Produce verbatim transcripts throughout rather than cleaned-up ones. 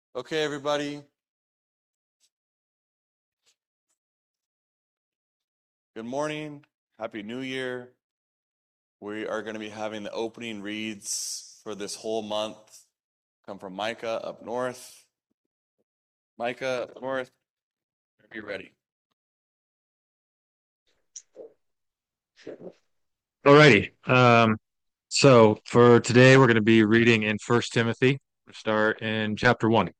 Okay, everybody. Good morning. Happy New Year. We are going to be having the opening reads for this whole month come from Micah up north. Micah up north, be ready. Alrighty. Um, so for today, we're going to be reading in First Timothy. We'll start in chapter one.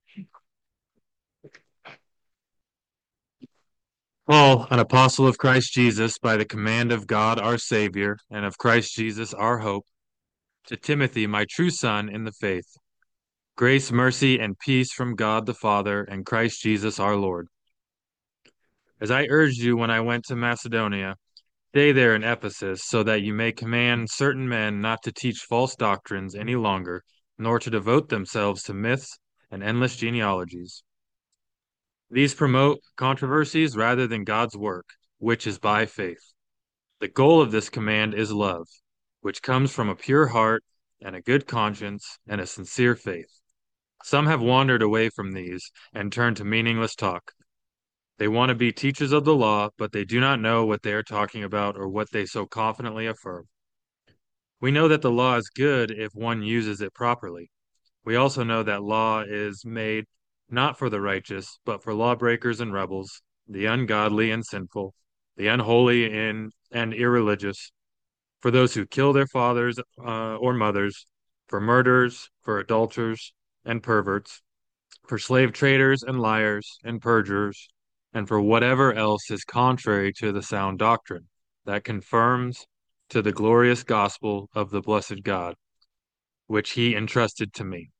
Paul, an apostle of Christ Jesus, by the command of God our Savior, and of Christ Jesus our hope, to Timothy, my true son in the faith. Grace, mercy, and peace from God the Father and Christ Jesus our Lord. As I urged you when I went to Macedonia, stay there in Ephesus, so that you may command certain men not to teach false doctrines any longer, nor to devote themselves to myths and endless genealogies. These promote controversies rather than God's work, which is by faith. The goal of this command is love, which comes from a pure heart and a good conscience and a sincere faith. Some have wandered away from these and turned to meaningless talk. They want to be teachers of the law, but they do not know what they are talking about or what they so confidently affirm. We know that the law is good if one uses it properly. We also know that law is made not for the righteous, but for lawbreakers and rebels, the ungodly and sinful, the unholy and, and irreligious, for those who kill their fathers uh, or mothers, for murderers, for adulterers and perverts, for slave traders and liars and perjurers, and for whatever else is contrary to the sound doctrine that confirms to the glorious gospel of the blessed God, which he entrusted to me.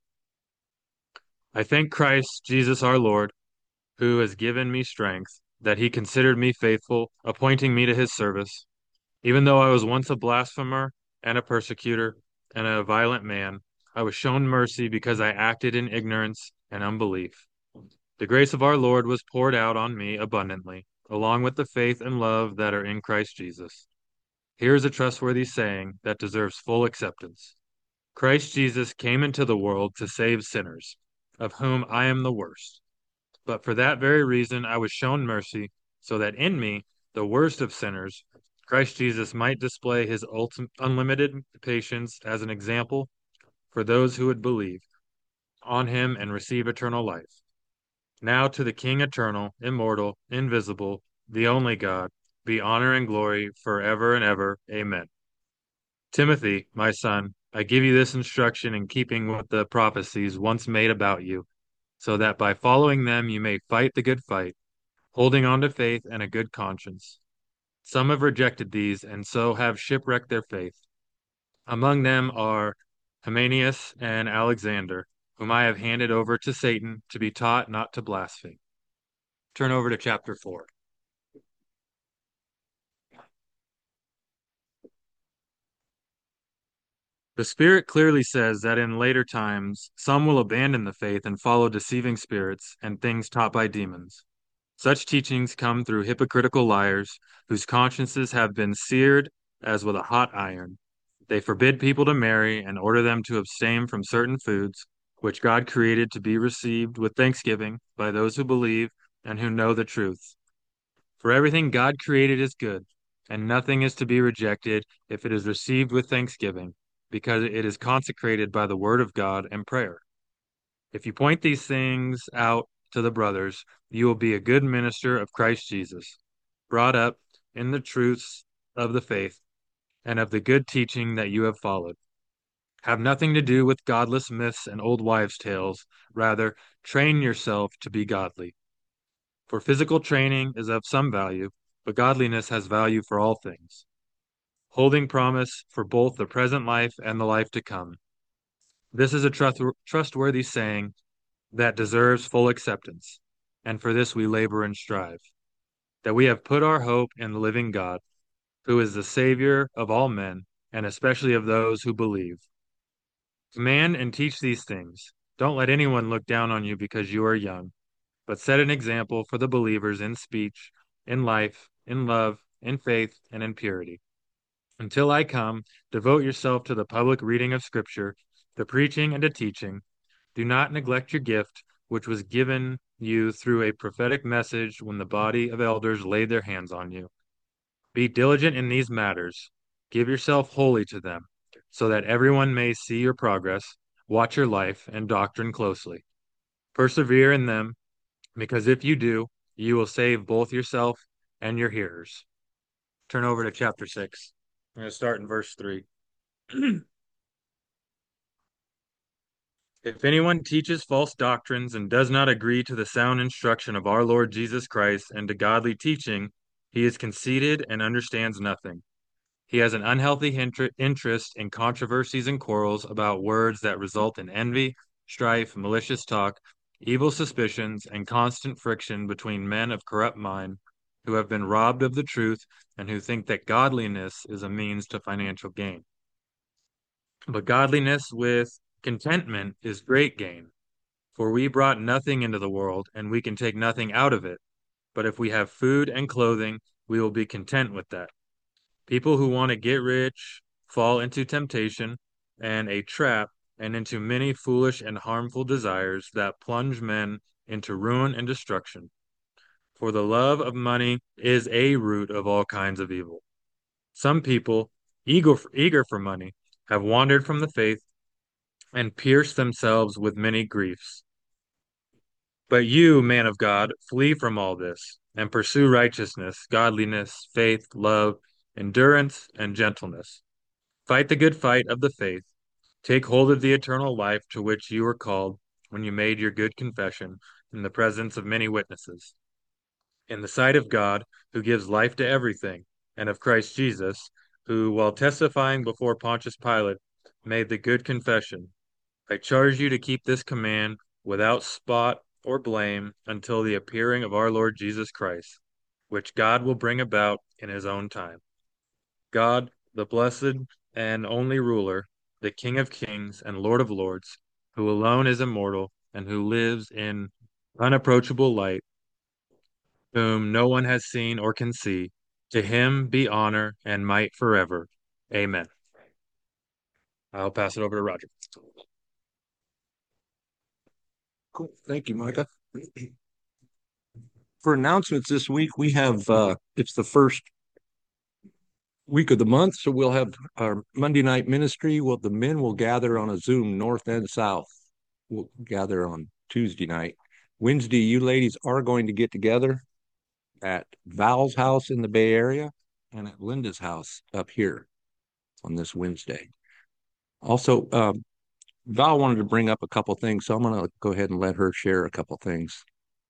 I thank Christ Jesus our Lord, who has given me strength, that he considered me faithful, appointing me to his service. Even though I was once a blasphemer and a persecutor and a violent man, I was shown mercy because I acted in ignorance and unbelief. The grace of our Lord was poured out on me abundantly, along with the faith and love that are in Christ Jesus. Here is a trustworthy saying that deserves full acceptance. Christ Jesus came into the world to save sinners, of whom I am the worst. But for that very reason I was shown mercy, so that in me, the worst of sinners, Christ Jesus might display his ultimate, unlimited patience as an example for those who would believe on him and receive eternal life. Now to the King eternal, immortal, invisible, the only God, be honor and glory forever and ever. Amen. Timothy, my son, I give you this instruction in keeping with the prophecies once made about you, so that by following them you may fight the good fight, holding on to faith and a good conscience. Some have rejected these and so have shipwrecked their faith. Among them are Hymenaeus and Alexander, whom I have handed over to Satan to be taught not to blaspheme. Turn over to chapter four. The Spirit clearly says that in later times some will abandon the faith and follow deceiving spirits and things taught by demons. Such teachings come through hypocritical liars whose consciences have been seared as with a hot iron. They forbid people to marry and order them to abstain from certain foods, which God created to be received with thanksgiving by those who believe and who know the truth. For everything God created is good, and nothing is to be rejected if it is received with thanksgiving, because it is consecrated by the word of God and prayer. If you point these things out to the brothers, you will be a good minister of Christ Jesus, brought up in the truths of the faith and of the good teaching that you have followed. Have nothing to do with godless myths and old wives' tales. Rather, train yourself to be godly. For physical training is of some value, but godliness has value for all things, holding promise for both the present life and the life to come. This is a trust- trustworthy saying that deserves full acceptance, and for this we labor and strive, that we have put our hope in the living God, who is the Savior of all men, and especially of those who believe. Command and teach these things. Don't let anyone look down on you because you are young, but set an example for the believers in speech, in life, in love, in faith, and in purity. Until I come, devote yourself to the public reading of Scripture, the preaching and the teaching. Do not neglect your gift, which was given you through a prophetic message when the body of elders laid their hands on you. Be diligent in these matters. Give yourself wholly to them, so that everyone may see your progress. Watch your life and doctrine closely. Persevere in them, because if you do, you will save both yourself and your hearers. Turn over to chapter six. I'm going to start in verse three. If anyone teaches false doctrines and does not agree to the sound instruction of our Lord Jesus Christ and to godly teaching, he is conceited and understands nothing. He has an unhealthy interest in controversies and quarrels about words that result in envy, strife, malicious talk, evil suspicions, and constant friction between men of corrupt mind who have been robbed of the truth and who think that godliness is a means to financial gain. But godliness with contentment is great gain. For we brought nothing into the world, and we can take nothing out of it. But if we have food and clothing, we will be content with that. People who want to get rich fall into temptation and a trap and into many foolish and harmful desires that plunge men into ruin and destruction. For the love of money is a root of all kinds of evil. Some people, eager for, eager for money, have wandered from the faith and pierced themselves with many griefs. But you, man of God, flee from all this and pursue righteousness, godliness, faith, love, endurance, and gentleness. Fight the good fight of the faith. Take hold of the eternal life to which you were called when you made your good confession in the presence of many witnesses. In the sight of God, who gives life to everything, and of Christ Jesus, who, while testifying before Pontius Pilate, made the good confession, I charge you to keep this command without spot or blame until the appearing of our Lord Jesus Christ, which God will bring about in his own time. God, the blessed and only ruler, the King of kings and Lord of lords, who alone is immortal and who lives in unapproachable light, whom no one has seen or can see, to him be honor and might forever. Amen. I'll pass it over to Roger. Cool. Thank you, Micah. For announcements this week, we have, uh, it's the first week of the month, so we'll have our Monday night ministry. Well, the men will gather on a Zoom, north and south. We'll gather on Tuesday night. Wednesday, you ladies are going to get together at Val's house in the Bay Area and at Linda's house up here on this Wednesday. Also, um, Val wanted to bring up a couple things, so I'm going to go ahead and let her share a couple things.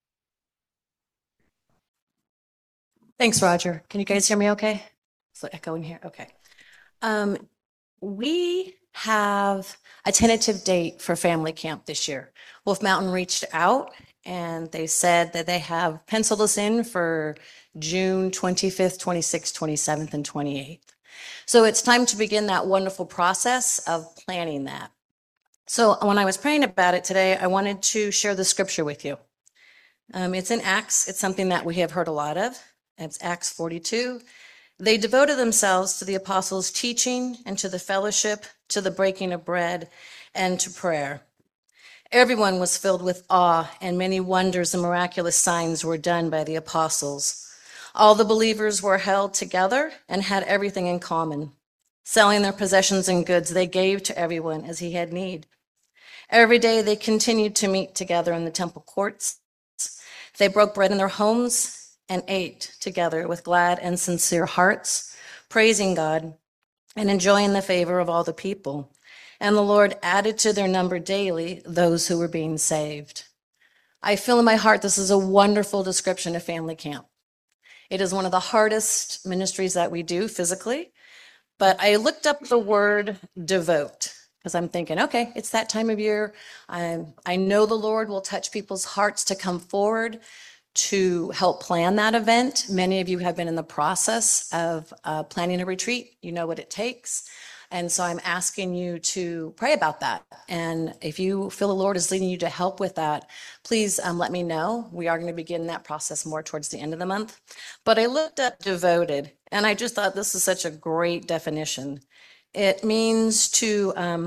Thanks, Roger. Can you guys hear me okay? It's echoing here. Okay. Um, we have a tentative date for family camp this year. Wolf Mountain reached out and they said that they have penciled us in for June twenty-fifth, twenty-sixth, twenty-seventh, and twenty-eighth. So it's time to begin that wonderful process of planning that. So when I was praying about it today, I wanted to share the scripture with you. Um, it's in Acts. It's something that we have heard a lot of. It's Acts forty-two. They devoted themselves to the apostles' teaching and to the fellowship, to the breaking of bread, and to prayer. Everyone was filled with awe, and many wonders and miraculous signs were done by the apostles. All the believers were held together and had everything in common. Selling their possessions and goods, they gave to everyone as he had need. Every day they continued to meet together in the temple courts. They broke bread in their homes and ate together with glad and sincere hearts, praising God and enjoying the favor of all the people. And the Lord added to their number daily those who were being saved. I feel in my heart this is a wonderful description of family camp. It is one of the hardest ministries that we do physically, but I looked up the word devote because I'm thinking, okay, it's that time of year. I, I know the Lord will touch people's hearts to come forward to help plan that event. Many of you have been in the process of uh, planning a retreat. You know what it takes. And so I'm asking you to pray about that. And if you feel the Lord is leading you to help with that, please um, let me know. We are going to begin that process more towards the end of the month. But I looked up devoted, and I just thought this is such a great definition. It means to um,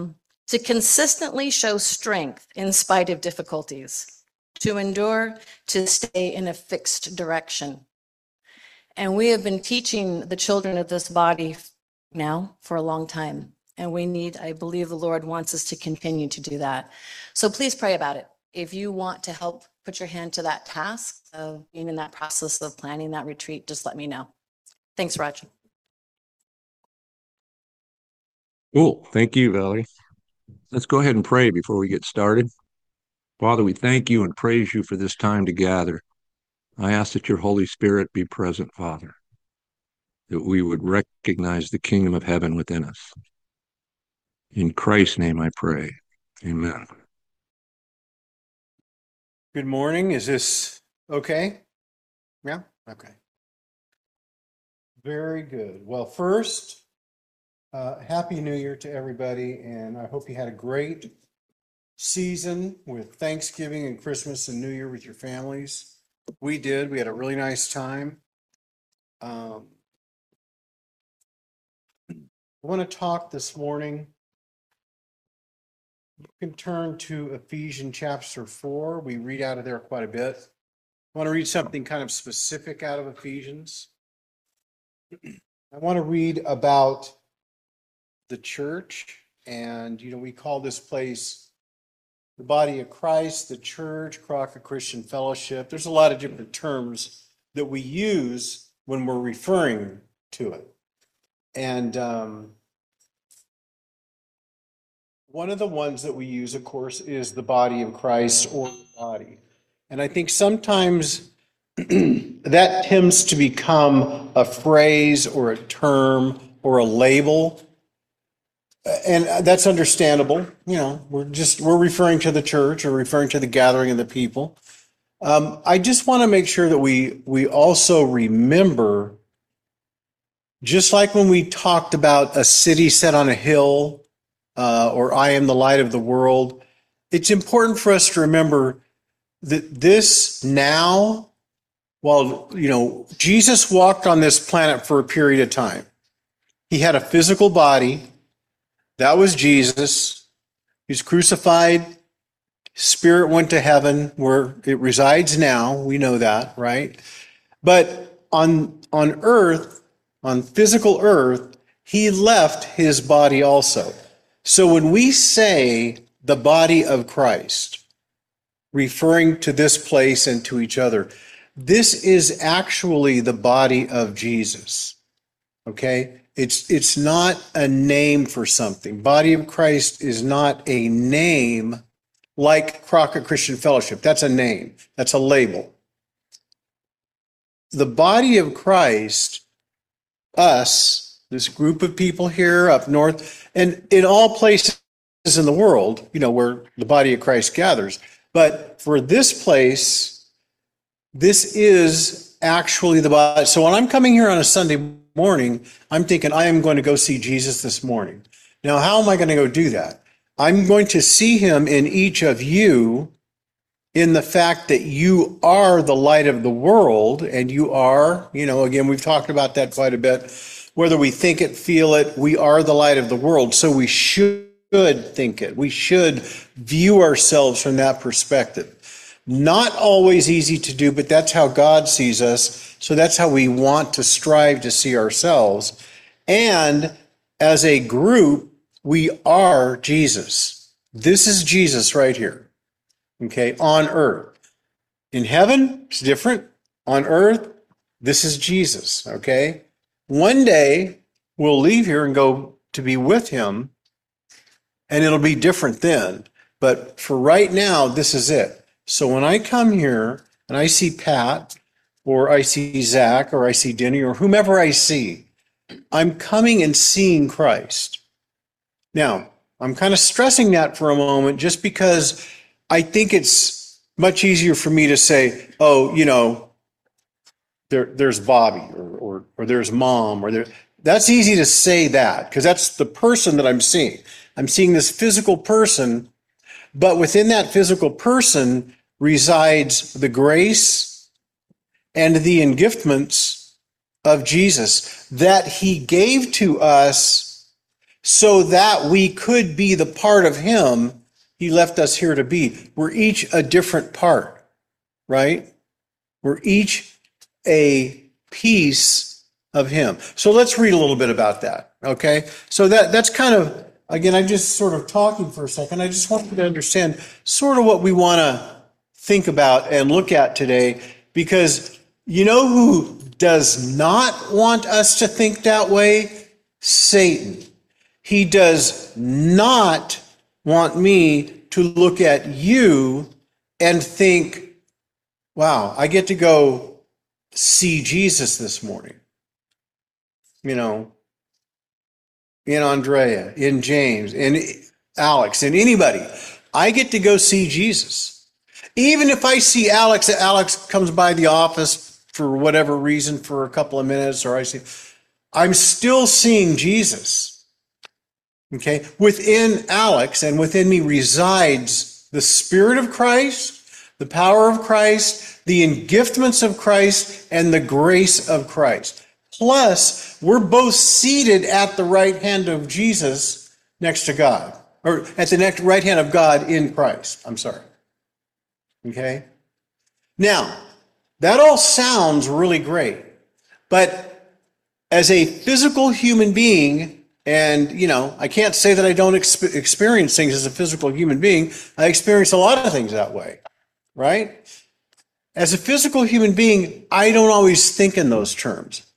to consistently show strength in spite of difficulties, to endure, to stay in a fixed direction. And we have been teaching the children of this body now for a long time. And we need, I believe the Lord wants us to continue to do that. So please pray about it. If you want to help put your hand to that task of being in that process of planning that retreat, just let me know. Thanks, Roger. Cool. Thank you, Valerie. Let's go ahead and pray before we get started. Father, we thank you and praise you for this time to gather. I ask that your Holy Spirit be present, Father, that we would recognize the kingdom of heaven within us. In Christ's name I pray. Amen. Good morning. Is this okay? Yeah? Okay. Very good. Well, first, uh, Happy New Year to everybody, and I hope you had a great season with Thanksgiving and Christmas and New Year with your families. We did. We had a really nice time. Um, I want to talk this morning. You can turn to Ephesians chapter four. We read out of there quite a bit. I want to read something kind of specific out of Ephesians. I want to read about the church, and you know, we call this place the body of Christ, the church, Crockett Christian Fellowship. There's a lot of different terms that we use when we're referring to it. And um, one of the ones that we use, of course, is the body of Christ, or the body. And I think sometimes that tends to become a phrase or a term or a label. And that's understandable. You know, we're just, we're referring to the church or referring to the gathering of the people. Um, I just want to make sure that we, we also remember, just like when we talked about a city set on a hill, uh, or I am the light of the world, it's important for us to remember that this now, while, you know, Jesus walked on this planet for a period of time. He had a physical body. That was Jesus. He was crucified. Spirit went to heaven where it resides now. We know that, right? But on, on earth, on physical earth, he left his body also. So when we say the body of Christ, referring to this place and to each other, this is actually the body of Jesus. Okay? It's it's not a name for something. Body of Christ is not a name like Crockett Christian Fellowship. That's a name. That's a label. The body of Christ, us, this group of people here up north, and in all places in the world, you know, where the body of Christ gathers. But for this place, this is actually the body. So when I'm coming here on a Sunday morning, I'm thinking I am going to go see Jesus this morning. Now, how am I going to go do that? I'm going to see him in each of you, in the fact that you are the light of the world, and you are, you know, again, we've talked about that quite a bit. Whether we think it, feel it, we are the light of the world. So we should think it. We should view ourselves from that perspective. Not always easy to do, but that's how God sees us. So that's how we want to strive to see ourselves. And as a group, we are Jesus. This is Jesus right here. Okay, on earth. In heaven, it's different. On earth, this is Jesus. Okay? One day, we'll leave here and go to be with him, and it'll be different then. But for right now, this is it. So when I come here and I see Pat, or I see Zach, or I see Denny, or whomever I see, I'm coming and seeing Christ. Now, I'm kind of stressing that for a moment just because I think it's much easier for me to say, oh, you know, there, there's Bobby, or, or, or there's Mom, or there. That's easy to say that because that's the person that I'm seeing. I'm seeing this physical person, but within that physical person resides the grace and the engiftments of Jesus that he gave to us so that we could be the part of him he left us here to be. We're each a different part, right? We're each a piece of him. So let's read a little bit about that, okay? So that that's kind of, again, I'm just sort of talking for a second. I just want you to understand sort of what we want to think about and look at today, because you know who does not want us to think that way? Satan. He does not want me to look at you and think, wow, I get to go see Jesus this morning. You know, in Andrea, in James, in Alex, in anybody. I get to go see Jesus. Even if I see Alex, Alex comes by the office for whatever reason for a couple of minutes, or I see, I'm still seeing Jesus. Okay, within Alex and within me resides the Spirit of Christ, the power of Christ, the engiftments of Christ, and the grace of Christ. Plus, we're both seated at the right hand of Jesus next to God, or at the next right hand of God in Christ. I'm sorry. Okay? Now, that all sounds really great, but as a physical human being, and, you know, I can't say that I don't exp- experience things as a physical human being. I experience a lot of things that way, right? As a physical human being, I don't always think in those terms.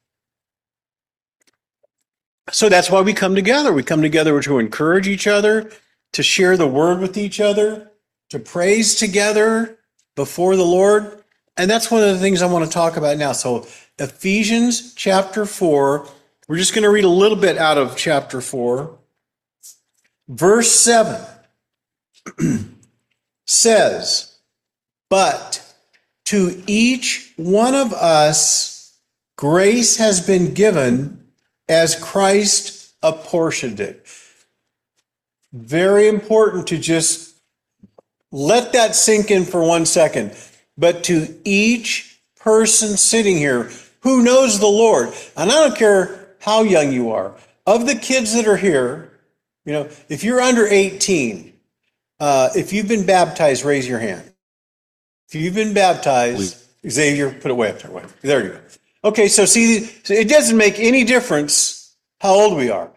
So that's why we come together. We come together to encourage each other, to share the word with each other, to praise together before the Lord. And that's one of the things I want to talk about now. So Ephesians chapter four, we're just going to read a little bit out of chapter four. Verse seven says, "But to each one of us grace has been given as Christ apportioned it." Very important to just let that sink in for one second. But to each person sitting here who knows the Lord, and I don't care how young you are, of the kids that are here, you know, if you're under eighteen, uh, if you've been baptized, raise your hand. If you've been baptized, Xavier, put it way up there. Way. There you go. Okay, so see, so it doesn't make any difference how old we are.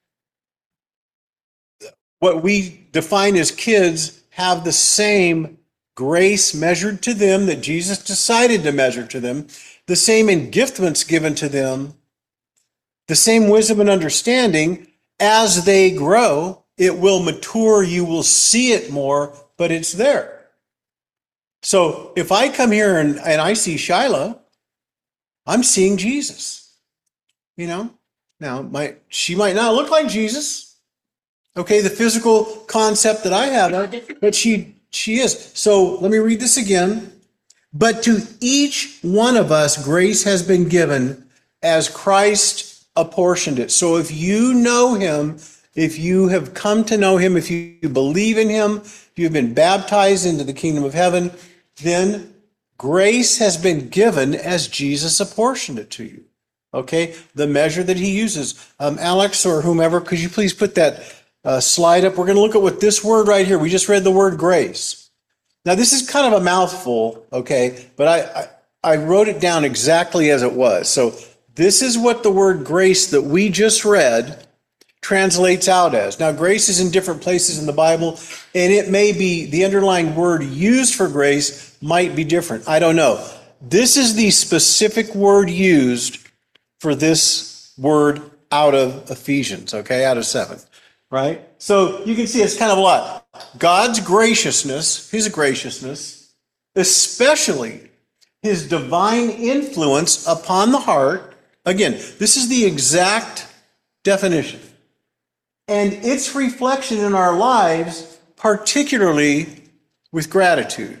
What we define as kids have the same grace measured to them that Jesus decided to measure to them, the same engiftments given to them, the same wisdom and understanding. As they grow, it will mature, you will see it more, but it's there. So if I come here and, and I see Shiloh, I'm seeing Jesus. You know, now my, she might not look like Jesus. Okay, the physical concept that I have, but she she is. So let me read this again. "But to each one of us grace has been given as Christ apportioned it." So if you know him, if you have come to know him, if you believe in him, if you've been baptized into the kingdom of heaven, then grace has been given as Jesus apportioned it to you. Okay, the measure that he uses. Um, Alex or whomever, could you please put that uh, slide up? We're going to look at what this word right here, we just read the word grace. Now, this is kind of a mouthful, okay, but I, I, I wrote it down exactly as it was. So this is what the word grace that we just read translates out as. Now, grace is in different places in the Bible, and it may be, the underlying word used for grace might be different. I don't know. This is the specific word used for this word out of Ephesians, okay, out of seven, right? So you can see it's kind of a lot. God's graciousness, his graciousness, especially his divine influence upon the heart. Again, this is the exact definition. And its reflection in our lives, particularly with gratitude.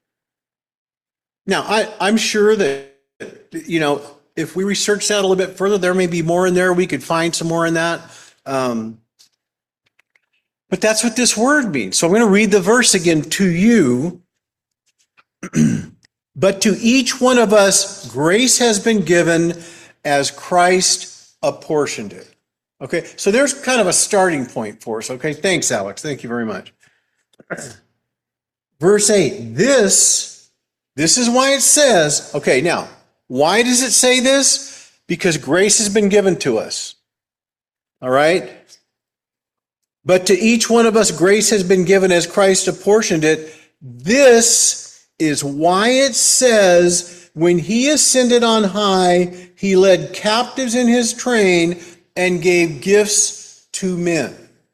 Now, I, I'm sure that, you know, if we research that a little bit further, there may be more in there. We could find some more in that. Um, but that's what this word means. So I'm going to read the verse again. To you, but to each one of us, grace has been given as Christ apportioned it. Okay, so there's kind of a starting point for us. Okay, thanks, Alex. Thank you very much. Verse eight, this, this is why it says, okay, now, why does it say this? Because grace has been given to us. All right? But to each one of us, grace has been given as Christ apportioned it. This is why it says, when he ascended on high, he led captives in his train and gave gifts to men.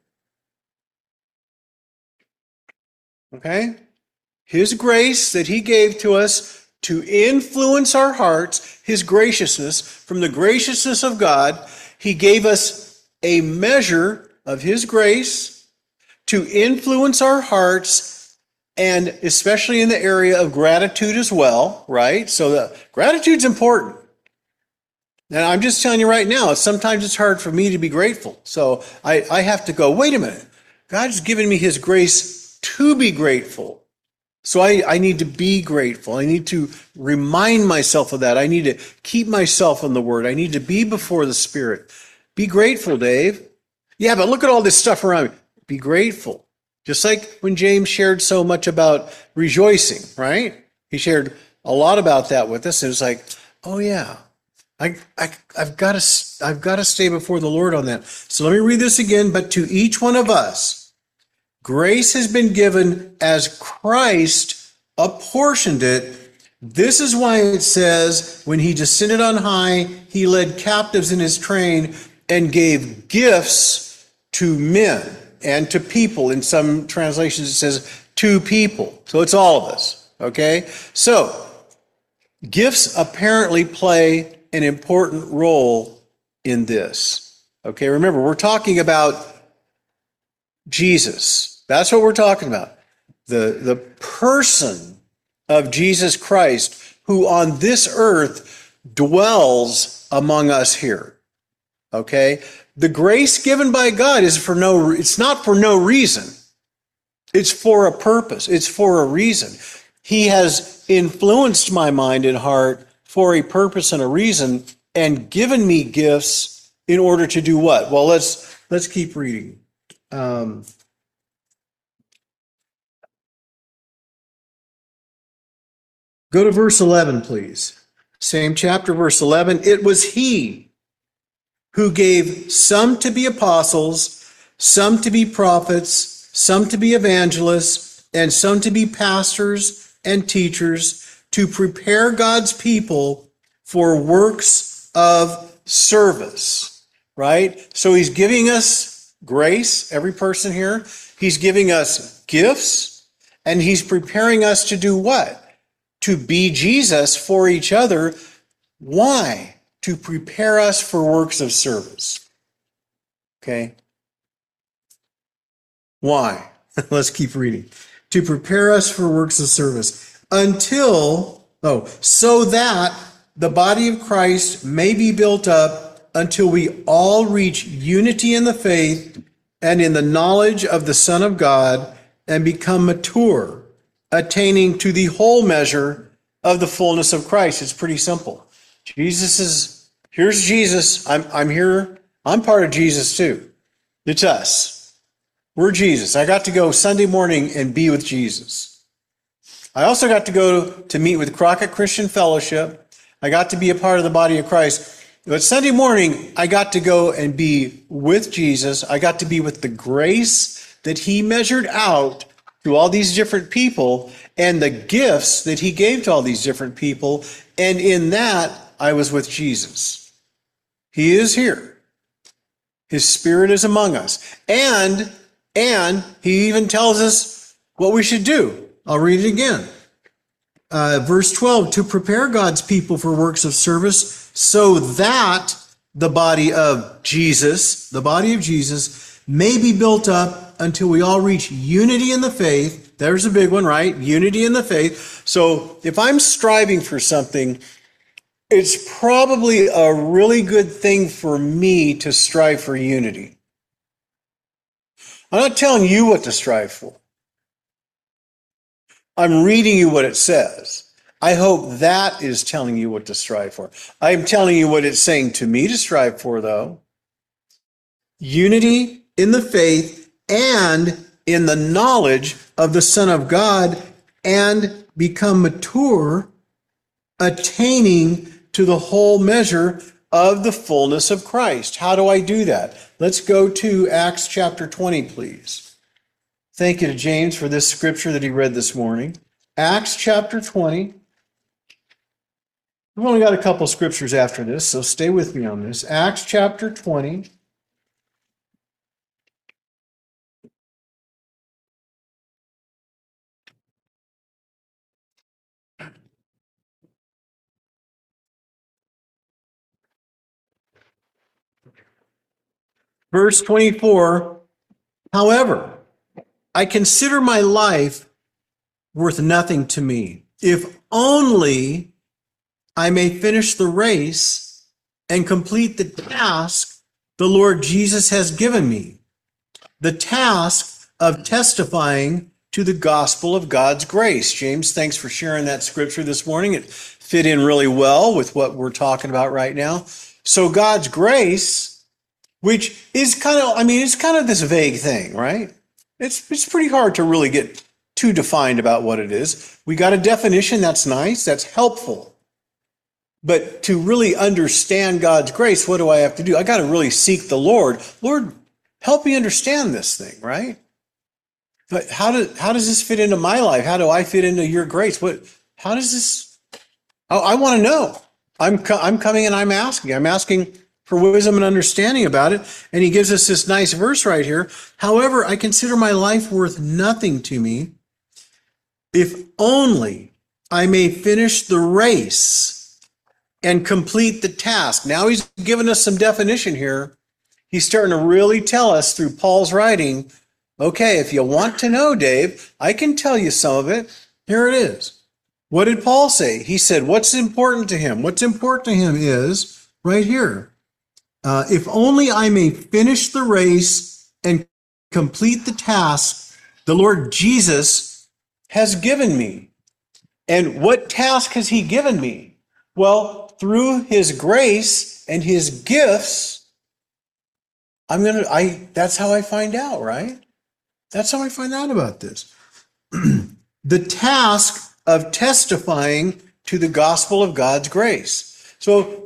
Okay? His grace that he gave to us to influence our hearts, his graciousness, from the graciousness of God, he gave us a measure of his grace to influence our hearts, and especially in the area of gratitude as well, right? So the gratitude's important. And I'm just telling you right now, sometimes it's hard for me to be grateful. So I, I have to go, wait a minute. God's given me his grace to be grateful. So I, I need to be grateful. I need to remind myself of that. I need to keep myself in the Word. I need to be before the Spirit. Be grateful, Dave. Yeah, but look at all this stuff around me. Be grateful. Just like when James shared so much about rejoicing, right? He shared a lot about that with us. And it's like, oh yeah, I, I, I've got to, I've got to stay before the Lord on that. So let me read this again. But to each one of us, grace has been given as Christ apportioned it. This is why it says, when he descended on high, he led captives in his train and gave gifts to men and to people. In some translations, it says to people. So it's all of us, okay? So gifts apparently play an important role in this, okay? Remember, we're talking about Jesus. That's what we're talking about. The, the person of Jesus Christ, who on this earth dwells among us here. Okay? The grace given by God is for no, it's not for no reason. It's for a purpose. It's for a reason. He has influenced my mind and heart for a purpose and a reason, and given me gifts in order to do what? Well, let's, let's keep reading. Um, Go to verse eleven, please. Same chapter, verse eleven. It was he who gave some to be apostles, some to be prophets, some to be evangelists, and some to be pastors and teachers, to prepare God's people for works of service. Right? So he's giving us grace, every person here. He's giving us gifts, and he's preparing us to do what? To be Jesus for each other. Why? To prepare us for works of service. Okay? Why? Let's keep reading. To prepare us for works of service until, oh, so that the body of Christ may be built up until we all reach unity in the faith and in the knowledge of the Son of God and become mature, attaining to the whole measure of the fullness of Christ. It's pretty simple. Jesus is, here's Jesus. I'm, I'm here. I'm part of Jesus too. It's us. We're Jesus. I got to go Sunday morning and be with Jesus. I also got to go to meet with Crockett Christian Fellowship. I got to be a part of the body of Christ. But Sunday morning, I got to go and be with Jesus. I got to be with the grace that he measured out to all these different people and the gifts that he gave to all these different people. And in that, I was with Jesus. He is here. His Spirit is among us. And, and he even tells us what we should do. I'll read it again. Uh, verse twelve, to prepare God's people for works of service so that the body of Jesus, the body of Jesus, may be built up until we all reach unity in the faith. There's a big one, right? Unity in the faith. So if I'm striving for something, it's probably a really good thing for me to strive for unity. I'm not telling you what to strive for. I'm reading you what it says. I hope that is telling you what to strive for. I'm telling you what it's saying to me to strive for, though. unity in the faith and in the knowledge of the Son of God, and become mature, attaining to the whole measure of the fullness of Christ. How do I do that? Let's go to Acts chapter twenty, please. Thank you to James for this scripture that he read this morning. Acts chapter twenty. We've only got a couple scriptures after this, so stay with me on this. Acts chapter twenty. Verse twenty-four, however, I consider my life worth nothing to me, if only I may finish the race and complete the task the Lord Jesus has given me, the task of testifying to the gospel of God's grace. James, thanks for sharing that scripture this morning. It fit in really well with what we're talking about right now. So God's grace, which is kind of, I mean, it's kind of this vague thing, right? It's it's pretty hard to really get too defined about what it is. We got a definition, that's nice, that's helpful. But to really understand God's grace, what do I have to do? I got to really seek the Lord. Lord, help me understand this thing, right? But how do how does this fit into my life? How do I fit into your grace? What? How does this? Oh, I want to know. I'm co- I'm coming and I'm asking. I'm asking for wisdom and understanding about it. And he gives us this nice verse right here. However, I consider my life worth nothing to me, if only I may finish the race and complete the task. Now he's given us some definition here. He's starting to really tell us through Paul's writing, okay, if you want to know, Dave, I can tell you some of it. Here it is. What did Paul say? He said, what's important to him? What's important to him is right here. Uh, if only I may finish the race and complete the task the Lord Jesus has given me. And what task has he given me? Well, through his grace and his gifts, I'm going to, I, that's how I find out, right? That's how I find out about this. The task of testifying to the gospel of God's grace. So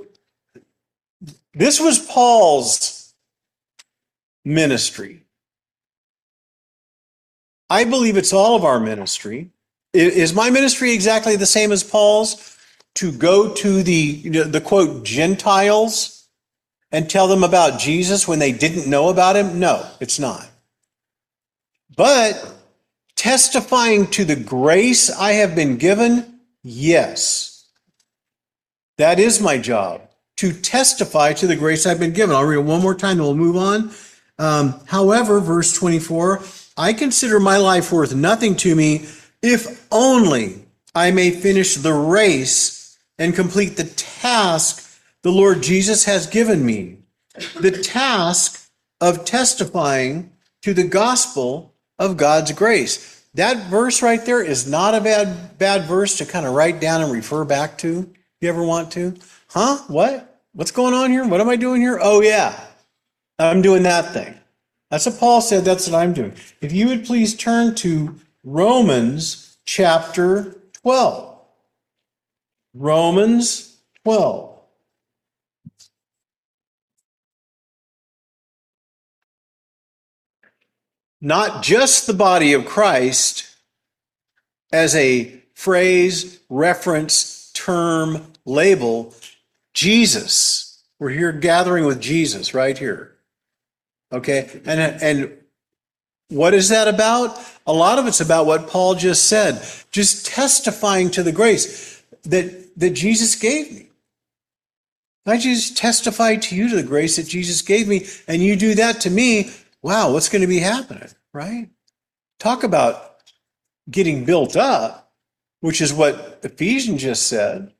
this was Paul's ministry. I believe it's all of our ministry. Is my ministry exactly the same as Paul's? To go to the, you know, the quote, Gentiles and tell them about Jesus when they didn't know about him? No, it's not. But testifying to the grace I have been given, yes. That is my job, to testify to the grace I've been given. I'll read it one more time and we'll move on. Um, however, verse twenty-four, I consider my life worth nothing to me, if only I may finish the race and complete the task the Lord Jesus has given me, the task of testifying to the gospel of God's grace. That verse right there is not a bad, bad verse to kind of write down and refer back to, if you ever want to. Huh? What? What's going on here? What am I doing here? Oh, yeah. I'm doing that thing. That's what Paul said. That's what I'm doing. If you would please turn to Romans chapter twelve. Romans twelve. Not just the body of Christ as a phrase, reference, term, label. Jesus. We're here gathering with Jesus right here. Okay? And, and what is that about? A lot of it's about what Paul just said. Just testifying to the grace that, that Jesus gave me. I just testify to you to the grace that Jesus gave me, and you do that to me. Wow, what's going to be happening, right? Talk about getting built up, which is what Ephesians just said.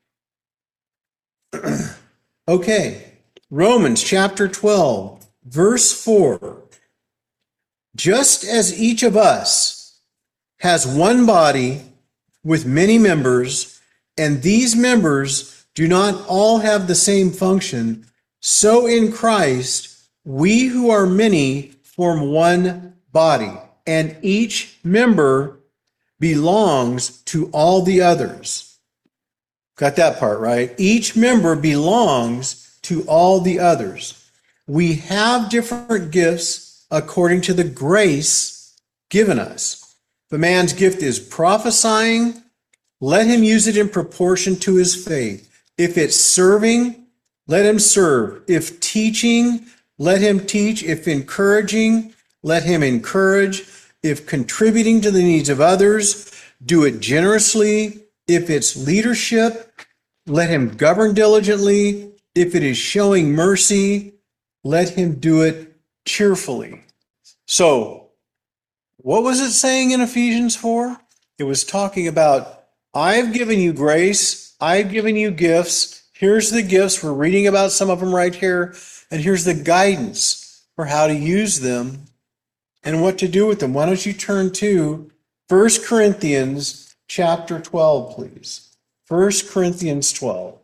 Okay, Romans chapter twelve, verse four. Just as each of us has one body with many members, and these members do not all have the same function, so in Christ we who are many form one body, and each member belongs to all the others. Got that part right? Each member belongs to all the others. We have different gifts according to the grace given us. If a man's gift is prophesying, let him use it in proportion to his faith. If it's serving, let him serve. If teaching, let him teach. If encouraging, let him encourage. If contributing to the needs of others, do it generously. If it's leadership, let him govern diligently. If it is showing mercy, let him do it cheerfully. So, what was it saying in Ephesians four? It was talking about, I've given you grace, I've given you gifts. Here's the gifts. We're reading about some of them right here. And here's the guidance for how to use them and what to do with them. Why don't you turn to First Corinthians chapter twelve, please. First Corinthians twelve.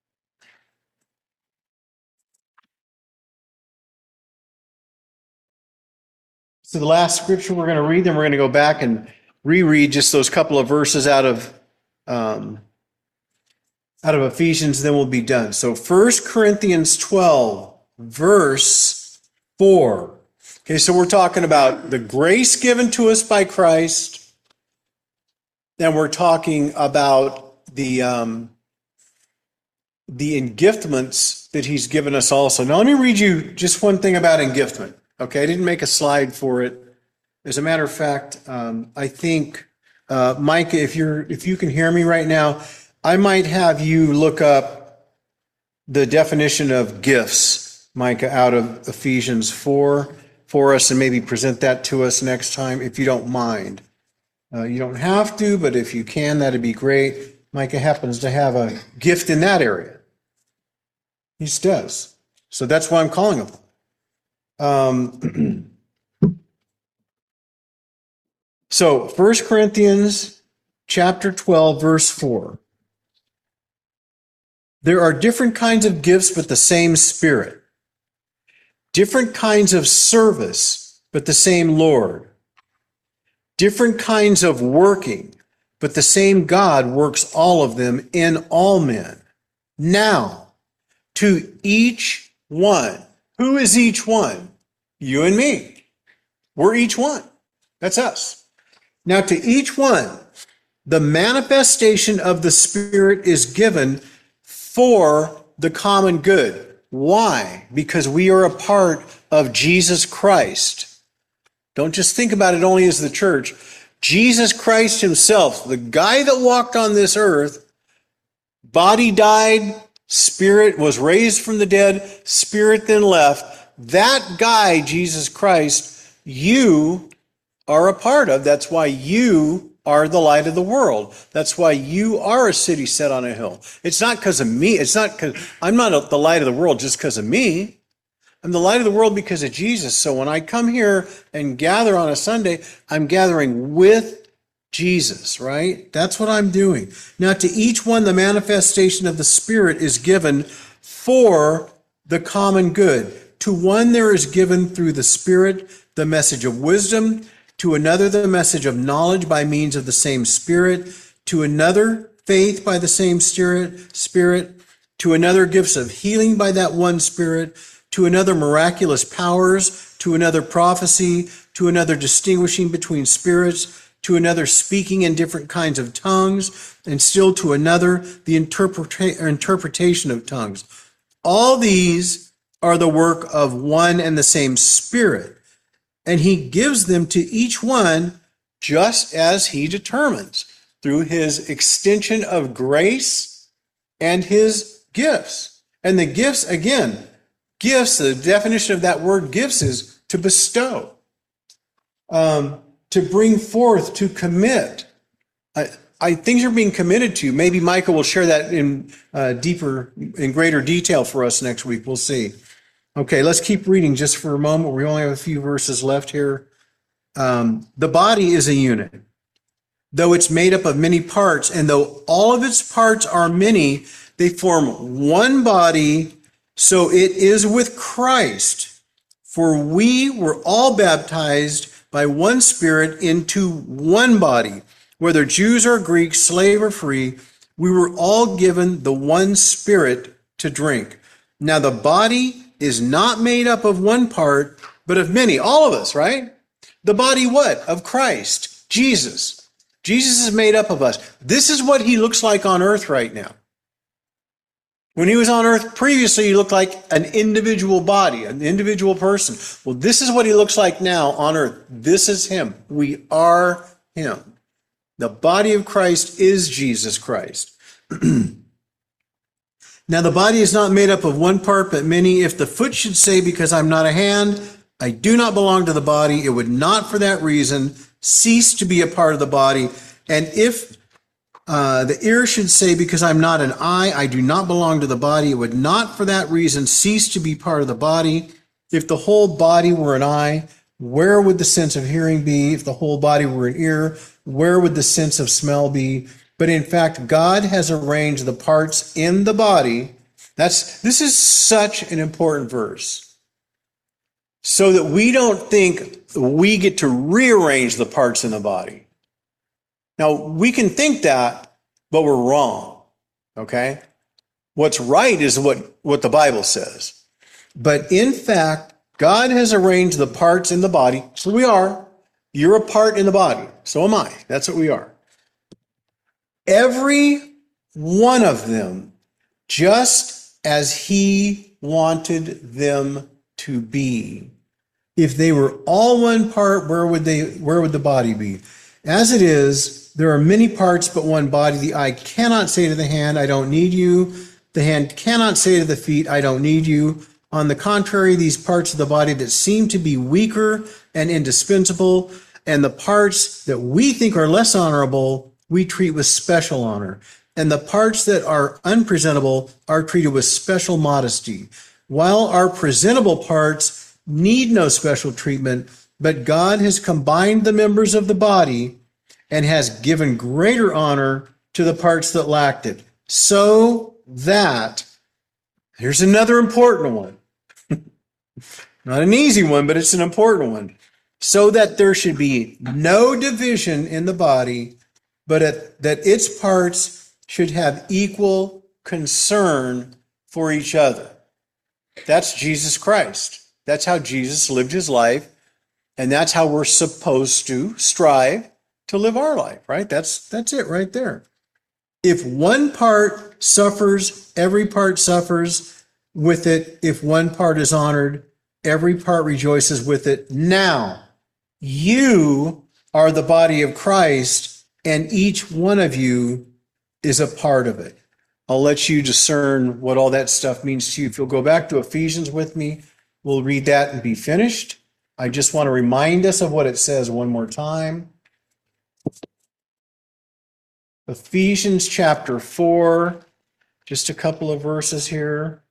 So the last scripture we're going to read, then we're going to go back and reread just those couple of verses out of um, out of Ephesians, then we'll be done. So First Corinthians twelve, verse four. Okay, so we're talking about the grace given to us by Christ. Then we're talking about the um, the engiftments that he's given us also. Now let me read you just one thing about engiftment. Okay, I didn't make a slide for it. As a matter of fact, um, I think, uh, Micah, if you're if you can hear me right now, I might have you look up the definition of gifts, Micah, out of Ephesians four for us and maybe present that to us next time, if you don't mind. Uh, you don't have to, but if you can, that'd be great. Micah happens to have a gift in that area. He does. So that's why I'm calling him. Um, so First Corinthians chapter twelve, verse four. There are different kinds of gifts, but the same Spirit. Different kinds of service, but the same Lord. Different kinds of working, but the same God works all of them in all men. Now, to each one. Who is each one? You and me. We're each one. That's us. Now, to each one, the manifestation of the Spirit is given for the common good. Why? Because we are a part of Jesus Christ. Don't just think about it only as the church. Jesus Christ himself, the guy that walked on this earth, body died, spirit was raised from the dead, spirit then left. That guy, Jesus Christ, you are a part of. That's why you are the light of the world. That's why you are a city set on a hill. It's not because of me. It's not because I'm not the light of the world just because of me. I'm the light of the world because of Jesus. So when I come here and gather on a Sunday, I'm gathering with Jesus, right? That's what I'm doing. Now, to each one, the manifestation of the Spirit is given for the common good. To one, there is given through the Spirit the message of wisdom. To another, the message of knowledge by means of the same Spirit. To another, faith by the same Spirit. Spirit. To another, gifts of healing by that one Spirit. To another, miraculous powers. To another, prophecy. To another, distinguishing between spirits. To another, speaking in different kinds of tongues, and still to another, the interpreta- interpretation of tongues. All these are the work of one and the same Spirit, and he gives them to each one just as he determines through his extension of grace and his gifts. And the gifts, again, gifts, the definition of that word gifts is to bestow. Um, to bring forth, to commit. I, I things are being committed to. Maybe Michael will share that in uh, deeper, in greater detail for us next week. We'll see. Okay, let's keep reading just for a moment. We only have a few verses left here. Um, the body is a unit, though it's made up of many parts, and though all of its parts are many, they form one body. So it is with Christ. For we were all baptized by one Spirit into one body, whether Jews or Greeks, slave or free, we were all given the one Spirit to drink. Now the body is not made up of one part, but of many. All of us, right? The body what? Of Christ, Jesus. Jesus is made up of us. This is what he looks like on earth right now. When he was on earth previously, he looked like an individual body, an individual person. Well, this is what he looks like now on earth. This is him. We are him. The body of Christ is Jesus Christ. Now, the body is not made up of one part, but many. If the foot should say, because I'm not a hand, I do not belong to the body, it would not for that reason cease to be a part of the body. And if uh, the ear should say, because I'm not an eye, I do not belong to the body, it would not for that reason cease to be part of the body. If the whole body were an eye, where would the sense of hearing be? If the whole body were an ear, where would the sense of smell be? But in fact, God has arranged the parts in the body. That's, this is such an important verse. So that we don't think we get to rearrange the parts in the body. Now, we can think that, but we're wrong. Okay? What's right is what, what the Bible says. But in fact, God has arranged the parts in the body. So we are. You're a part in the body. So am I. That's what we are. Every one of them, just as he wanted them to be. If they were all one part, where would they, where would the body be? As it is, there are many parts but one body. The eye cannot say to the hand, I don't need you. The hand cannot say to the feet, I don't need you. On the contrary, these parts of the body that seem to be weaker and indispensable, and the parts that we think are less honorable, we treat with special honor. And the parts that are unpresentable are treated with special modesty. While our presentable parts need no special treatment, but God has combined the members of the body and has given greater honor to the parts that lacked it. So that, here's another important one. Not an easy one, but it's an important one. So that there should be no division in the body, but at, that its parts should have equal concern for each other. That's Jesus Christ. That's how Jesus lived his life, and that's how we're supposed to strive to live our life, right? That's that's it right there. If one part suffers, every part suffers with it. If one part is honored, every part rejoices with it. Now, you are the body of Christ, and each one of you is a part of it. I'll let you discern what all that stuff means to you. If you'll go back to Ephesians with me, we'll read that and be finished. I just want to remind us of what it says one more time. Ephesians chapter four, just a couple of verses here.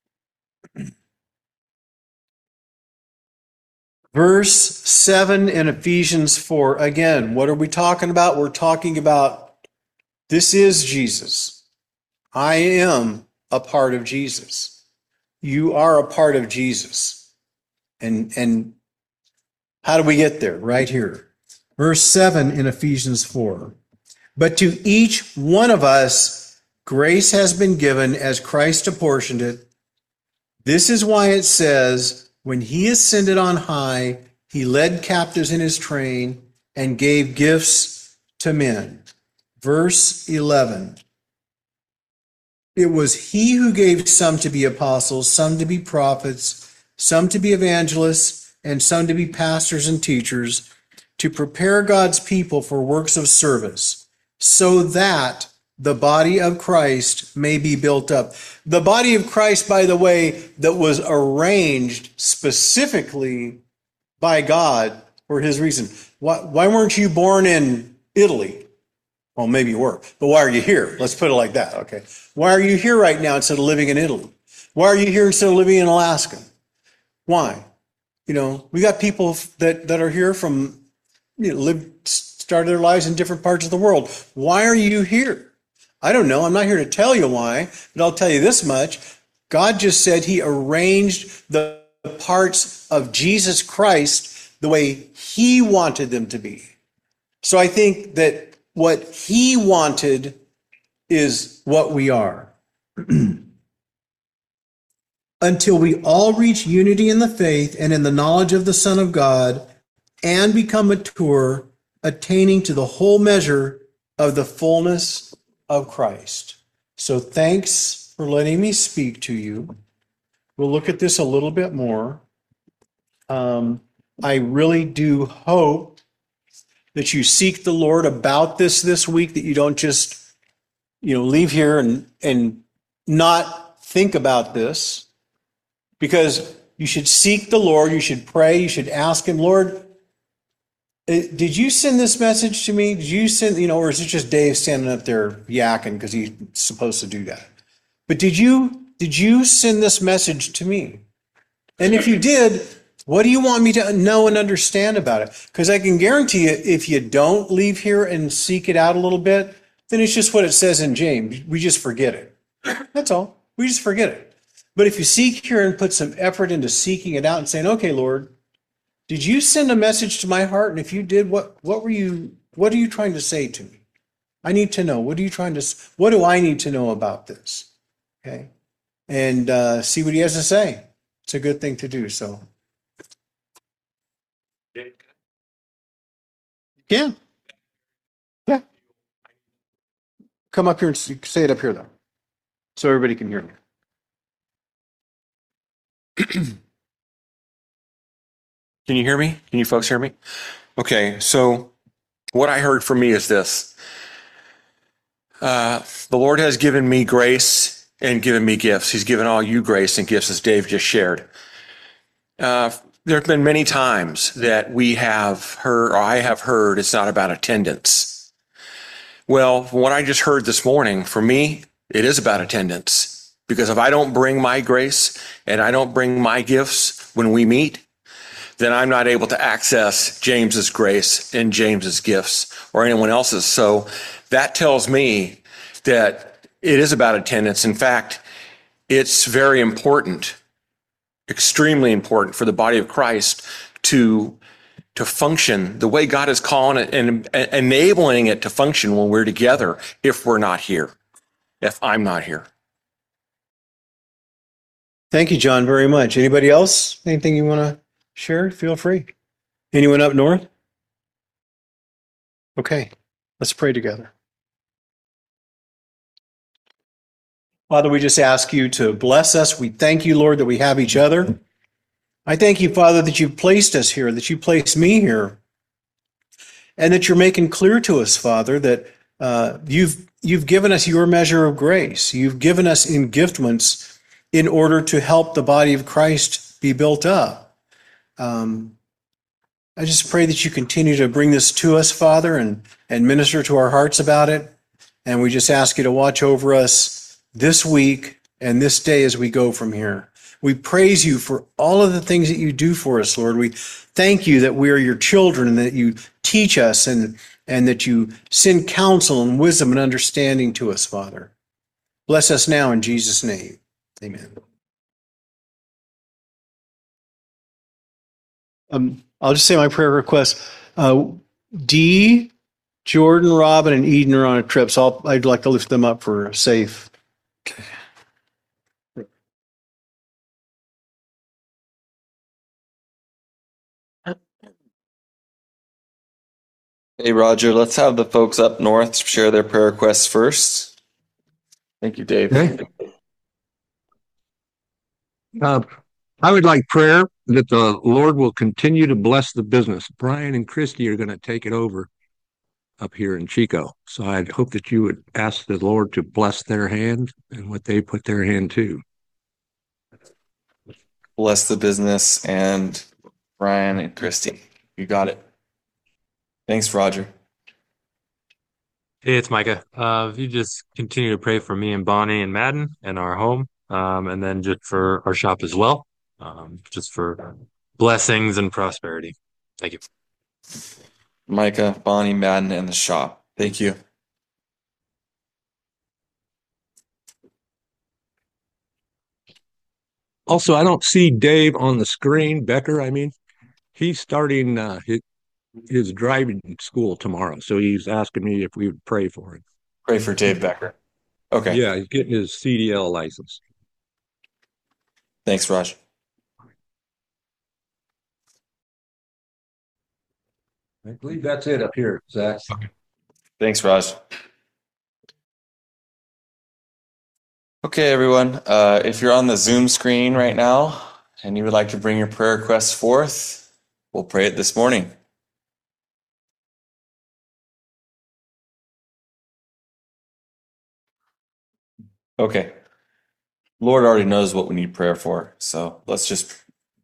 Verse seven in Ephesians four. Again, what are we talking about? We're talking about this is Jesus. I am a part of Jesus. You are a part of Jesus. And, and how do we get there? Right here. Verse seven in Ephesians four. But to each one of us, grace has been given as Christ apportioned it. This is why it says, when he ascended on high, he led captives in his train and gave gifts to men. Verse eleven. It was he who gave some to be apostles, some to be prophets, some to be evangelists, and some to be pastors and teachers, to prepare God's people for works of service, so that the body of Christ may be built up. The body of Christ, by the way, that was arranged specifically by God for his reason. Why, why weren't you born in Italy? Well, maybe you were, but why are you here? Let's put it like that, okay? Why are you here right now instead of living in Italy? Why are you here instead of living in Alaska? Why? You know, we got people that, that are here from, you know, live, started their lives in different parts of the world. Why are you here? I don't know. I'm not here to tell you why, but I'll tell you this much. God just said he arranged the parts of Jesus Christ the way he wanted them to be. So I think that what he wanted is what we are. Until we all reach unity in the faith and in the knowledge of the Son of God and become mature, attaining to the whole measure of the fullness of Christ. So thanks for letting me speak to you. We'll look at this a little bit more. Um, I really do hope that you seek the Lord about this this week, that you don't just, you know, leave here and, and not think about this, because you should seek the Lord. You should pray. You should ask him, Lord, did you send this message to me? Did you send, you know, or is it just Dave standing up there yakking because he's supposed to do that? But did you, did you send this message to me? And if you did, what do you want me to know and understand about it? Because I can guarantee you, if you don't leave here and seek it out a little bit, then it's just what it says in James. We just forget it. That's all. We just forget it. But if you seek here and put some effort into seeking it out and saying, okay, Lord, did you send a message to my heart? And if you did, what, what were you, what are you trying to say to me? I need to know. What are you trying to, what do I need to know about this? Okay. And uh, see what he has to say. It's a good thing to do. So. Yeah. Yeah. Come up here and say it up here, though, so everybody can hear me. Can you hear me? Can you folks hear me? Okay, so what I heard from me is this. Uh, the Lord has given me grace and given me gifts. He's given all you grace and gifts, as Dave just shared. Uh, there have been many times that we have heard, or I have heard, it's not about attendance. Well, what I just heard this morning, for me, it is about attendance. Because if I don't bring my grace and I don't bring my gifts when we meet, then I'm not able to access James's grace and James's gifts or anyone else's. So that tells me that it is about attendance. In fact, it's very important, extremely important for the body of Christ to, to function the way God is calling it and enabling it to function when we're together, if we're not here, if I'm not here. Thank you, John, very much. Anybody else? Anything you want to share? Feel free. Anyone up north? Okay, let's pray together. Father, we just ask you to bless us. We thank you, Lord, that we have each other. I thank you, Father, that you've placed us here, that you placed me here, and that you're making clear to us, Father, that uh, you've you've given us your measure of grace. You've given us engiftments in order to help the body of Christ be built up. Um, I just pray that you continue to bring this to us, Father, and, and minister to our hearts about it. And we just ask you to watch over us this week and this day as we go from here. We praise you for all of the things that you do for us, Lord. We thank you that we are your children and that you teach us and, and that you send counsel and wisdom and understanding to us, Father. Bless us now in Jesus' name. Amen. Um, I'll just say my prayer request. Uh, Dee, Jordan, Robin, and Eden are on a trip, so I'll, I'd like to lift them up for safe. Hey, Roger, let's have the folks up north share their prayer requests first. Thank you, Dave. Okay. Uh, I would like prayer that the Lord will continue to bless the business. Brian and Christy are going to take it over up here in Chico. So I'd hope that you would ask the Lord to bless their hand and what they put their hand to. Bless the business and Brian and Christy. You got it. Thanks, Roger. Hey, it's Micah. Uh, if you just continue to pray for me and Bonnie and Madden and our home, um, and then just for our shop as well, um, just for blessings and prosperity. Thank you. Micah, Bonnie, Madden, and the shop. Thank you. Also, I don't see Dave on the screen. Becker, I mean, he's starting uh, his, his driving school tomorrow. So he's asking me if we would pray for him. Pray for Dave Becker. Okay. Yeah, he's getting his C D L license. Thanks, Raj. I believe that's it up here, Zach. Thanks, Raj. Okay, everyone. Uh, if you're on the Zoom screen right now and you would like to bring your prayer requests forth, we'll pray it this morning. Okay. Lord already knows what we need prayer for, so let's just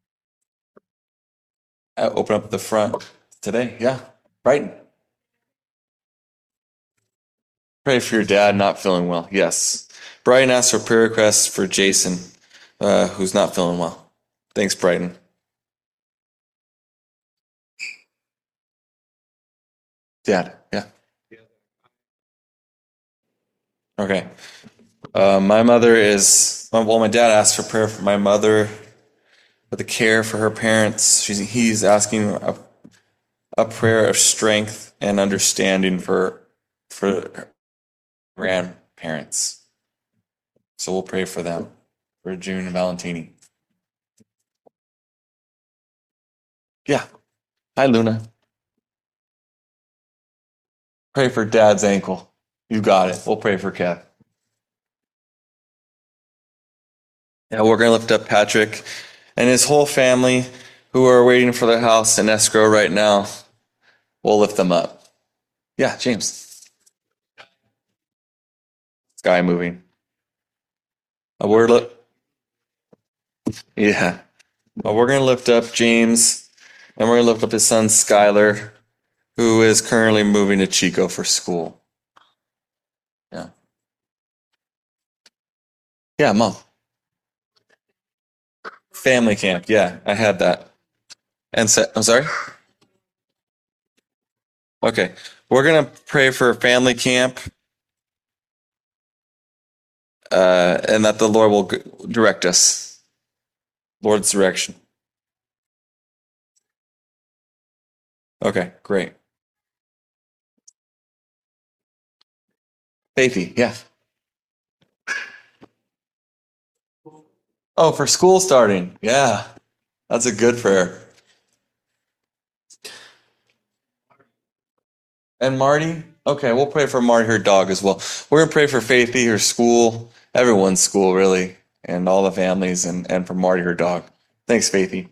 uh, open up the front today. Yeah, Brighton. Pray for your dad not feeling well. Yes. Brighton asked for prayer requests for Jason, uh, who's not feeling well. Thanks, Brighton. Dad, yeah. Okay. Uh, my mother is, well, my dad asked for prayer for my mother, for the care for her parents. She's, he's asking a, a prayer of strength and understanding for, for grandparents. So we'll pray for them, for June and Valentini. Yeah. Hi, Luna. Pray for Dad's ankle. You got it. We'll pray for Kev. Yeah, we're going to lift up Patrick and his whole family who are waiting for their house in escrow right now. We'll lift them up. Yeah, James. Sky moving. Uh, we're li- yeah. Well, we're going to lift up James, and we're going to lift up his son Skylar, who is currently moving to Chico for school. Yeah. Yeah, Mom. Family camp. Yeah, I had that. And so, I'm sorry? Okay. We're going to pray for family camp uh, and that the Lord will g- direct us. Lord's direction. Okay, great. Faithy, yeah. Oh, for school starting. Yeah, that's a good prayer. And Marty? Okay, we'll pray for Marty, her dog, as well. We're going to pray for Faithy, her school, everyone's school, really, and all the families, and, and for Marty, her dog. Thanks, Faithy.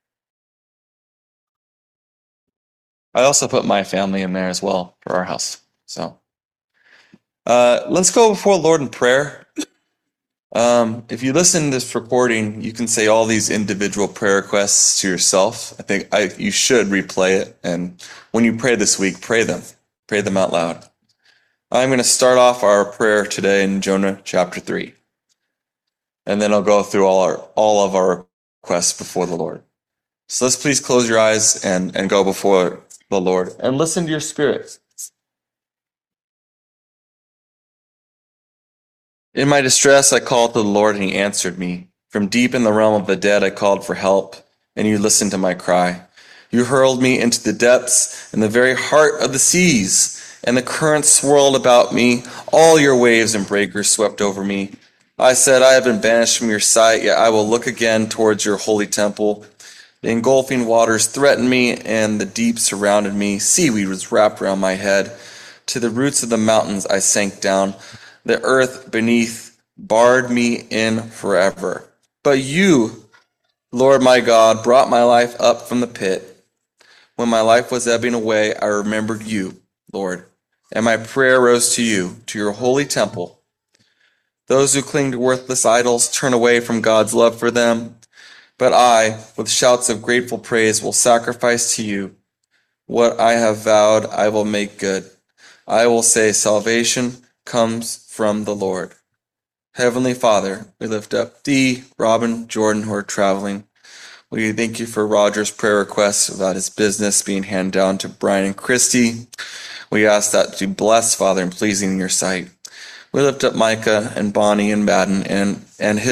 I also put my family in there as well for our house. So uh, let's go before the Lord in prayer. Um, if you listen to this recording, you can say all these individual prayer requests to yourself. I think I, you should replay it. And when you pray this week, pray them. Pray them out loud. I'm going to start off our prayer today in Jonah chapter three. And then I'll go through all our all of our requests before the Lord. So let's please close your eyes and, and go before the Lord and listen to your spirit. In my distress, I called to the Lord, and he answered me. From deep in the realm of the dead, I called for help, and you listened to my cry. You hurled me into the depths, in the very heart of the seas, and the currents swirled about me. All your waves and breakers swept over me. I said, I have been banished from your sight, yet I will look again towards your holy temple. The engulfing waters threatened me, and the deep surrounded me. Seaweed was wrapped around my head. To the roots of the mountains I sank down. The earth beneath barred me in forever. But you, Lord my God, brought my life up from the pit. When my life was ebbing away, I remembered you, Lord, and my prayer rose to you, to your holy temple. Those who cling to worthless idols turn away from God's love for them. But I, with shouts of grateful praise, will sacrifice to you. What I have vowed, I will make good. I will say, salvation comes from the Lord. Heavenly Father, we lift up Dee, Robin, Jordan, who are traveling. We thank you for Roger's prayer requests about his business being handed down to Brian and Christy. We ask that to bless, Father, and pleasing in your sight. We lift up Micah and Bonnie and Madden and, and his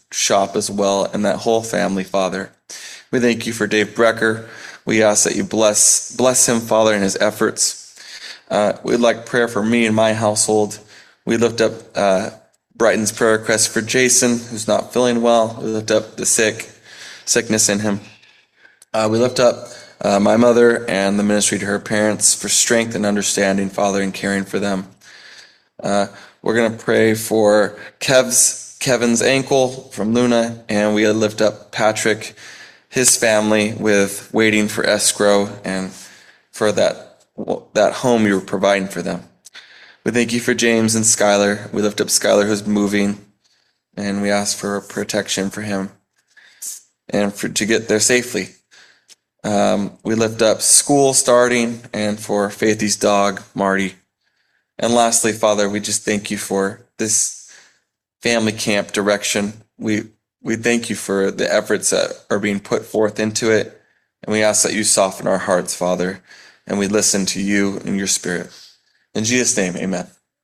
shop as well, and that whole family, Father. We thank you for Dave Brecker. We ask that you bless bless him, Father, in his efforts. Uh, we'd like prayer for me and my household. We lift up uh, Brighton's prayer request for Jason, who's not feeling well. We lift up the sick, sickness in him. Uh, we lift up uh, my mother and the ministry to her parents for strength and understanding, Father, and caring for them. Uh, we're going to pray for Kev's Kevin's ankle from Luna, and we lift up Patrick, his family, with waiting for escrow and for that that home you were providing for them. We thank you for James and Skylar. We lift up Skylar, who's moving, and we ask for protection for him and for to get there safely. Um, we lift up school starting and for Faithy's dog, Marty. And lastly, Father, we just thank you for this family camp direction. We we thank you for the efforts that are being put forth into it. And we ask that you soften our hearts, Father, and we listen to you and your Spirit. In Jesus' name, amen.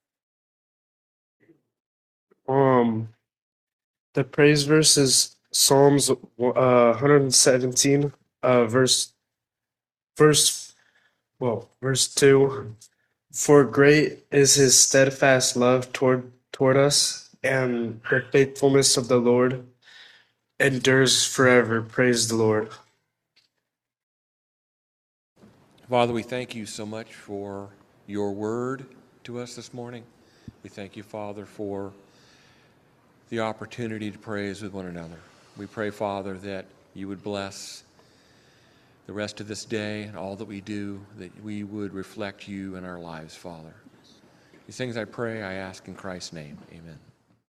Um, the praise verse is Psalms uh, one hundred seventeen, uh, verse, verse, well, verse two. For great is his steadfast love toward toward us, and the faithfulness of the Lord endures forever. Praise the Lord. Father, we thank you so much for your word to us this morning. We thank you, Father, for the opportunity to praise with one another. We pray, Father, that you would bless the rest of this day and all that we do, that we would reflect you in our lives, Father. These things I pray, I ask in Christ's name. Amen.